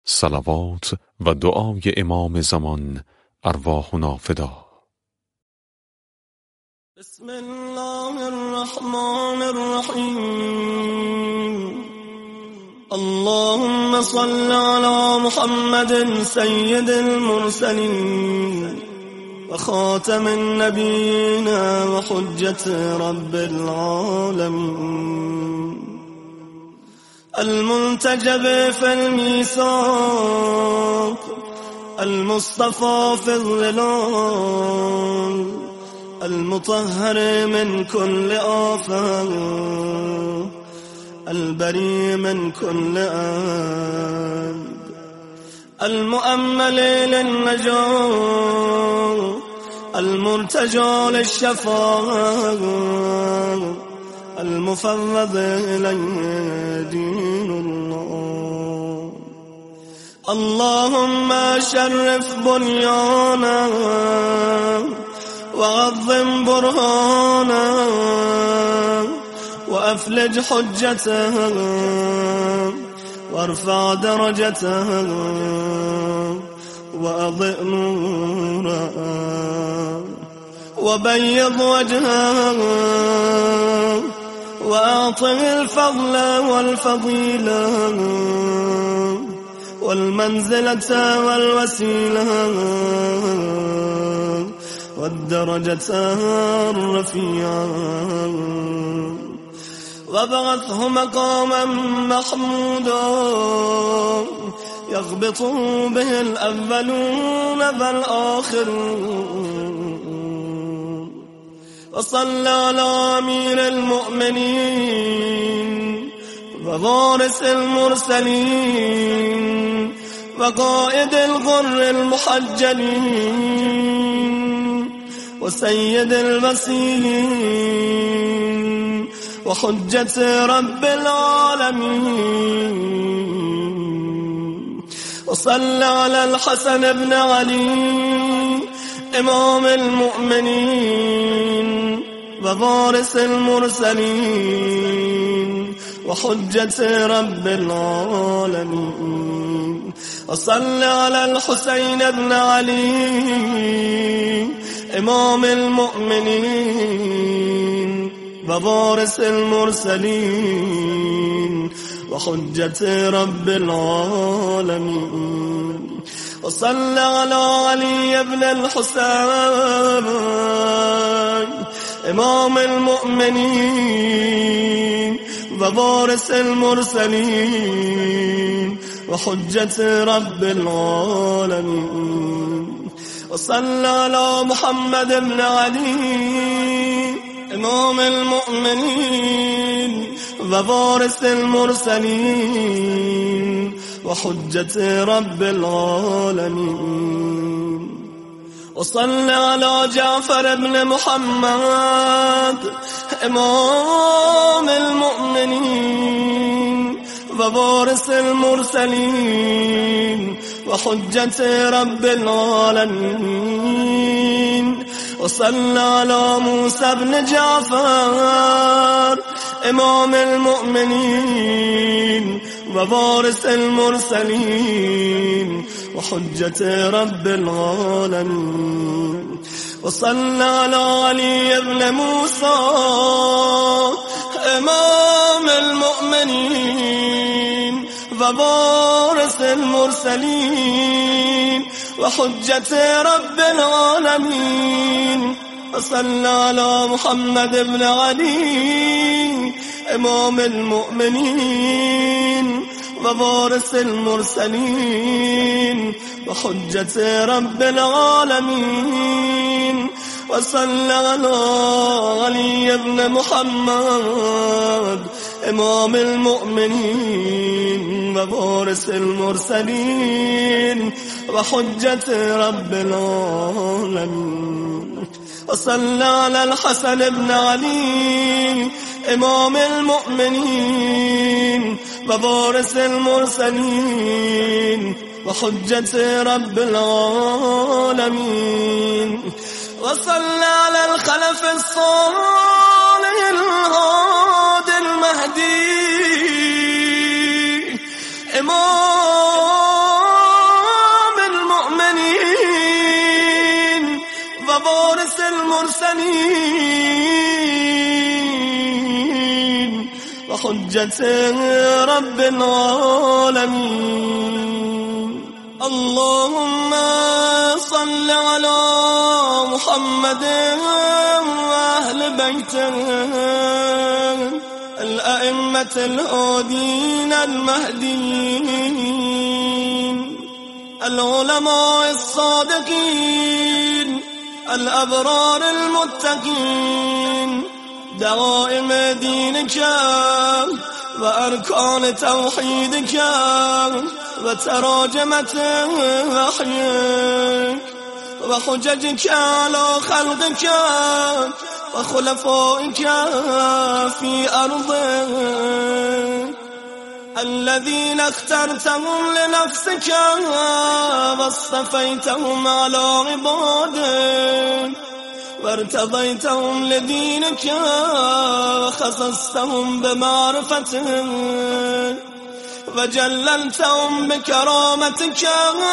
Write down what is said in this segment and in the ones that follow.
صلوات و دعای امام زمان ارواحنا فدا. بسم الله الرحمن الرحیم. اللهم صل على محمد سید المرسلین و خاتم النبیین و حجت رب العالمین، المنتجب في الميثاق، المصطفى في الظلال، المطهر من كل آفة، البريء من كل عيب، المؤمل للنجاة، المرتجى للشفاعة، المفوض إليه دين الله. اللهم شرف بنيانا وعظم برهانا وأفلج حجته وارفع درجته وأضئ نوره وبيض وجهه وأعطه الفضل والفضيلة والمنزلة والوسيلة والدرجة الرفيعة، وابعثه مقاما محمودا يغبط به الأولون والآخرون. وصلى على أمير المؤمنين ووارث المرسلين وقائد الغر المحجلين وسيد المسيحين وحجة رب العالمين. وصلى على الحسن بن علي إمام المؤمنين ووارث المرسلين وحجة رب العالمين. وصلى على الحسين بن علي إمام المؤمنين ووارث المرسلين وحجة رب العالمين. وصلى على علي بن الحسين إمام المؤمنين ووارث المرسلين وحجة رب العالمين. وصلى على محمد بن علي إمام المؤمنين ووارث المرسلين وحجة رب العالمين. وصلى على جعفر بن محمد إمام المؤمنين ووارث المرسلين وحجة رب العالمين. وصلى على موسى بن جعفر إمام المؤمنين ووارث المرسلين وحجة رب العالمين. وصلى على علي بن موسى إمام المؤمنين ووارث المرسلين وحجة رب العالمين. وصلى على محمد بن علي إمام المؤمنين ووارث المرسلين وحجة رب العالمين. وصلى على علي بن محمد إمام المؤمنين ووارث المرسلين وحجة رب العالمين. وصلى على الحسن بن علي إمام المؤمنين ووارث المرسلين وحجة رب العالمين. وصلى على الخلف الصالح الهادي المهدي إمام المرسلين وحجة رب العالمين. اللهم صل على محمد وأهل بيته الأئمة الهادين المهديين، العلماء الصادقين الأبرار المتقين، دعائم دينك وأركان توحيدك وتراجمة وحيك وحججك على خلقك وخلفائك في أرضك الذين اخترتهم لنفسك واصطفيتهم على عبادك وارتضيتهم لدينك وخصصتهم بمعرفتك وجللتهم بكرامتك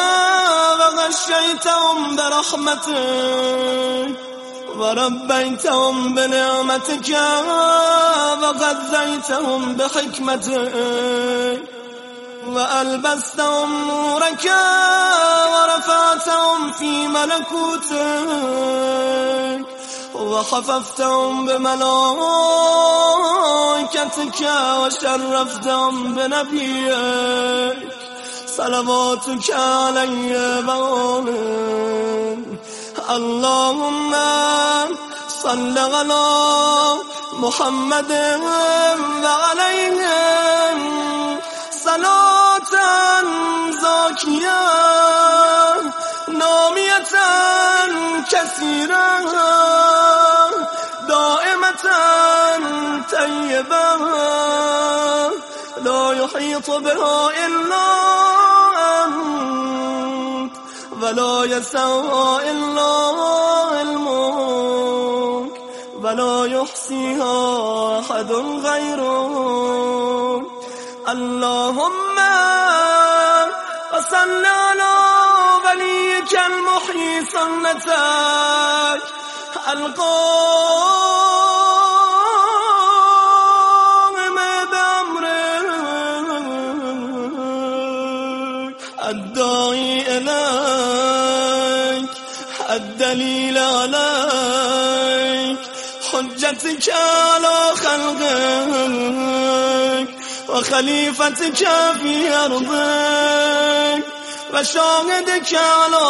وغشيتهم برحمتك وربيتهم بنعمتك وغذيتهم بحكمتك وألبستهم نورك ورفعتهم في ملكوتك وخففتهم بملائكتك وشرفتهم بنبيك صلواتك عليه وآله. اللهم صل على محمد وعليهم صلاة زاكية نامية كثيرة دائمة طيبة لا يحيط بها إلا أنت ولا يسعها إلا علمك ولا يحصيها أحد غيرك. اللهم وصل على وليك المحيي سنتك القائم بأمرك الداعي إليك الدليل عليك حجتك على خلقك وخليفتك في أرضك وشاهدك على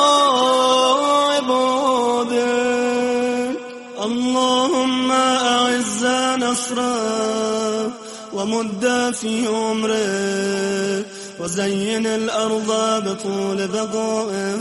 عبادك. اللهم أعز نصره ومد في عمره وزين الأرض بطول بقائه.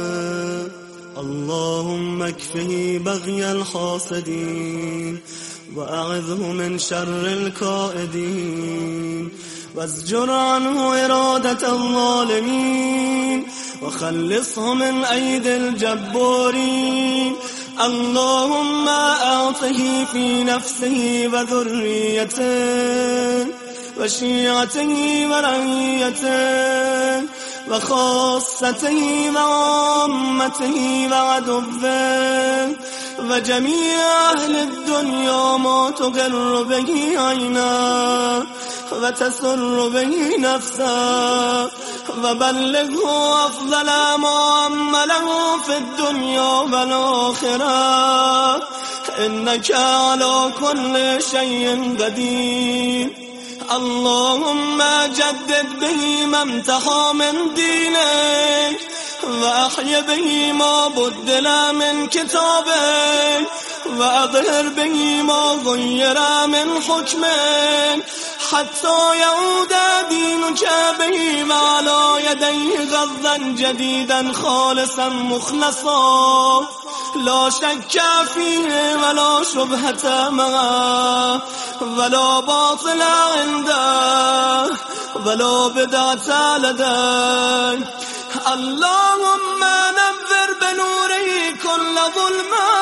اللهم اكفه بغي الحاسدين وأعذه من شر الكائدين وازجر عنه إرادة الظالمين وخلصه من أيدي الجبارين. اللهم أعطه في نفسه وذريته وشيعته ورعيته وخاصته وعامته وعدوه وجميع أهل الدنيا ما تقر به عيناه وتسر به نفسه وبلغه أفضل ما عمله في الدنيا والآخرة إنك على كل شيء قدير. اللهم جدد به ما امتحى من دينك وأحي به ما بدل من كتابك وأظهر به ما غير من حكمك حتى يعود دينك به وعلى يديه غضا جديدا خالصا مخلصا لا شك فيه ولا شبهة معه ولا باطل عنده ولا بدعة لديه. اللهم نور بنوره كل ظلمة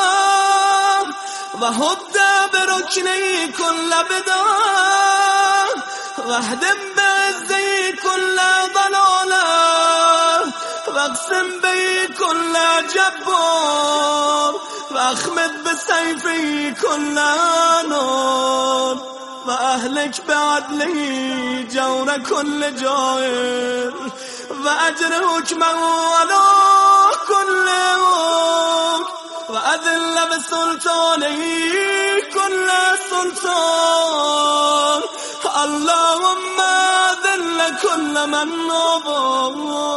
وهد بركنه كل بدعة واهدم بعزه كل ضلالة واقسم به كل جبار واخمد بسيفي كل نار وأهلك بعدله جور كل جائر وأجرك على كل وقت وأذل بسلطانه كل سلطان اللهم ذل كل من نظر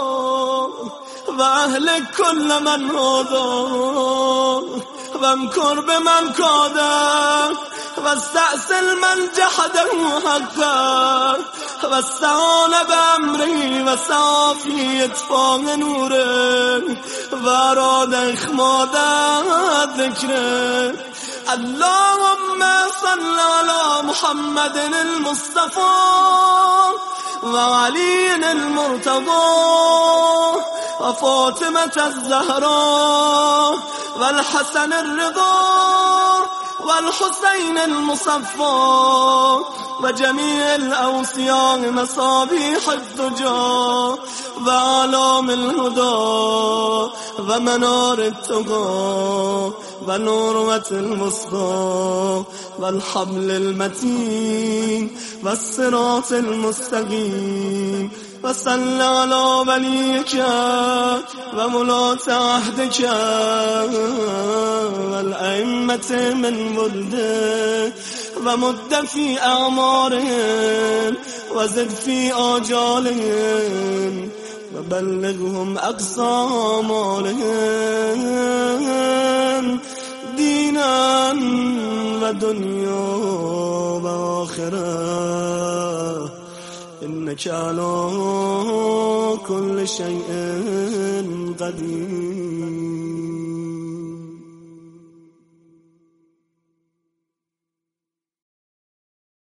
وأهلك كل من هضر وامكر بمن كاده واستأصل من جحده حقا واستعان بأمره وسعى اطفاء نوره واراد اخماد ذكره اللهم صل على محمد المصطفى وعلي المرتضى وفاطمة الزهراء والحسن الرضا والحسين المصفى وجميع الأوصياء مصابيح الدجى وعلام الهدى ومنار التقى ونوروة المصطفى والحبل المتين والصراط المستقيم وصل على وليك وملاة عهدك والأئمة من ولده ومد في أعمارهم وزد في آجالهم وبلغهم أقصى آمالهم دينا ودنيا وآخرة إنك على كل شيء قدير.